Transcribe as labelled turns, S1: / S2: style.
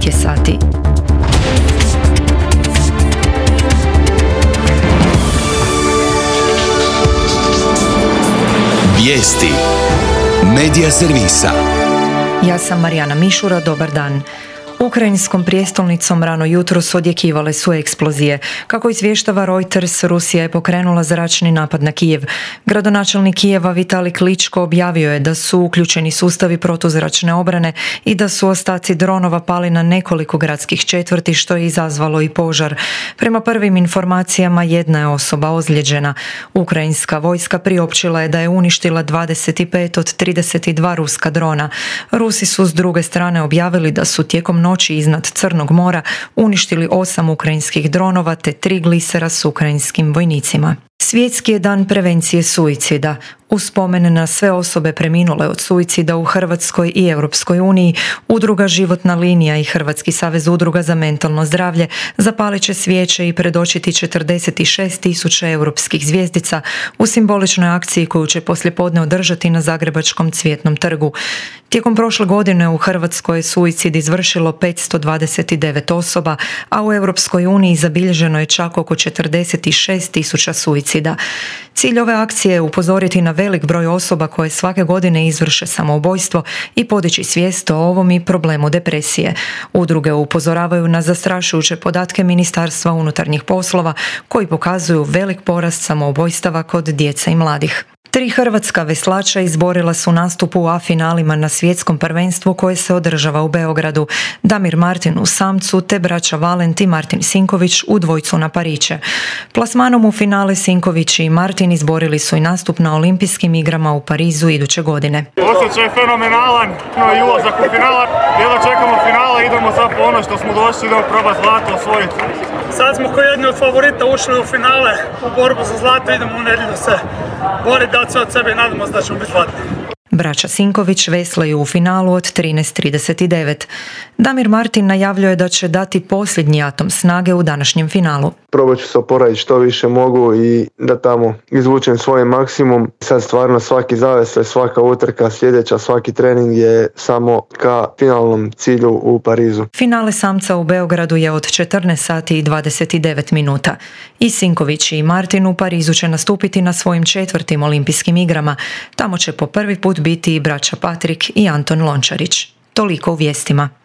S1: 9 je sati.
S2: Vijesti Medija servisa.
S1: Ja sam Marijana Mišura, dobar dan. Ukrajinskom prijestolnicom rano jutros odjekivale su eksplozije. Kako izvještava Reuters, Rusija je pokrenula zračni napad na Kijev. Gradonačelnik Kijeva Vitali Kličko objavio je da su uključeni sustavi protuzračne obrane i da su ostaci dronova pali na nekoliko gradskih četvrti, što je izazvalo i požar. Prema prvim informacijama, jedna je osoba ozlijeđena. Ukrajinska vojska priopćila je da je uništila 25 od 32 ruska drona. Rusi su s druge strane objavili da su tijekom noći iznad Crnog mora uništili 8 ukrajinskih dronova te 3 glisera s ukrajinskim vojnicima. Svjetski je dan prevencije suicida. U spomen na sve osobe preminule od suicida u Hrvatskoj i Europskoj uniji, Udruga Životna linija i Hrvatski savez udruga za mentalno zdravlje zapalit će svijeće i predočiti 46.000 europskih zvjezdica u simboličnoj akciji koju će poslijepodne održati na Zagrebačkom Cvjetnom trgu. Tijekom prošle godine u Hrvatskoj je suicid izvršilo 529 osoba, a u Europskoj uniji zabilježeno je čak oko 46.000 suicida. Cilj ove akcije je upozoriti na velik broj osoba koje svake godine izvrše samoubojstvo i podići svijest o ovom i problemu depresije. Udruge upozoravaju na zastrašujuće podatke Ministarstva unutarnjih poslova koji pokazuju velik porast samoubojstava kod djece i mladih. 3 hrvatska veslača izborila su nastup u A finalima na svjetskom prvenstvu koje se održava u Beogradu. Damir Martin u samcu te braća Valent i Martin Sinković u dvojcu na pariće. Plasmanom u finale Sinković i Martin izborili su i nastup na Olimpijskim igrama u Parizu iduće godine.
S3: Osjećaj je fenomenalan, i ulazak u finala. Jedno čekamo finale, idemo sad po ono što smo došli, idemo probati zlato osvojiti.
S4: Sad smo kao jedni od favorita ušli u finale, u borbu za zlato, idemo u nedjelju se boriti, dati sve od sebe i nadamo se da ćemo biti zlatni.
S1: Braća Sinković veslaju u finalu od 13:39. Damir Martin najavljuje da će dati posljednji atom snage u današnjem finalu.
S5: Probat ću se oporaviti što više mogu i da tamo izvučem svoj maksimum. Sad stvarno svaki zavesaj, svaka utrka sljedeća, svaki trening je samo ka finalnom cilju u Parizu.
S1: Finale samca u Beogradu je od 14:29. I Sinković i Martin u Parizu će nastupiti na svojim 4. olimpijskim igrama. Tamo će po prvi put biti i braća Patrik i Anton Lončarić. Toliko u vijestima.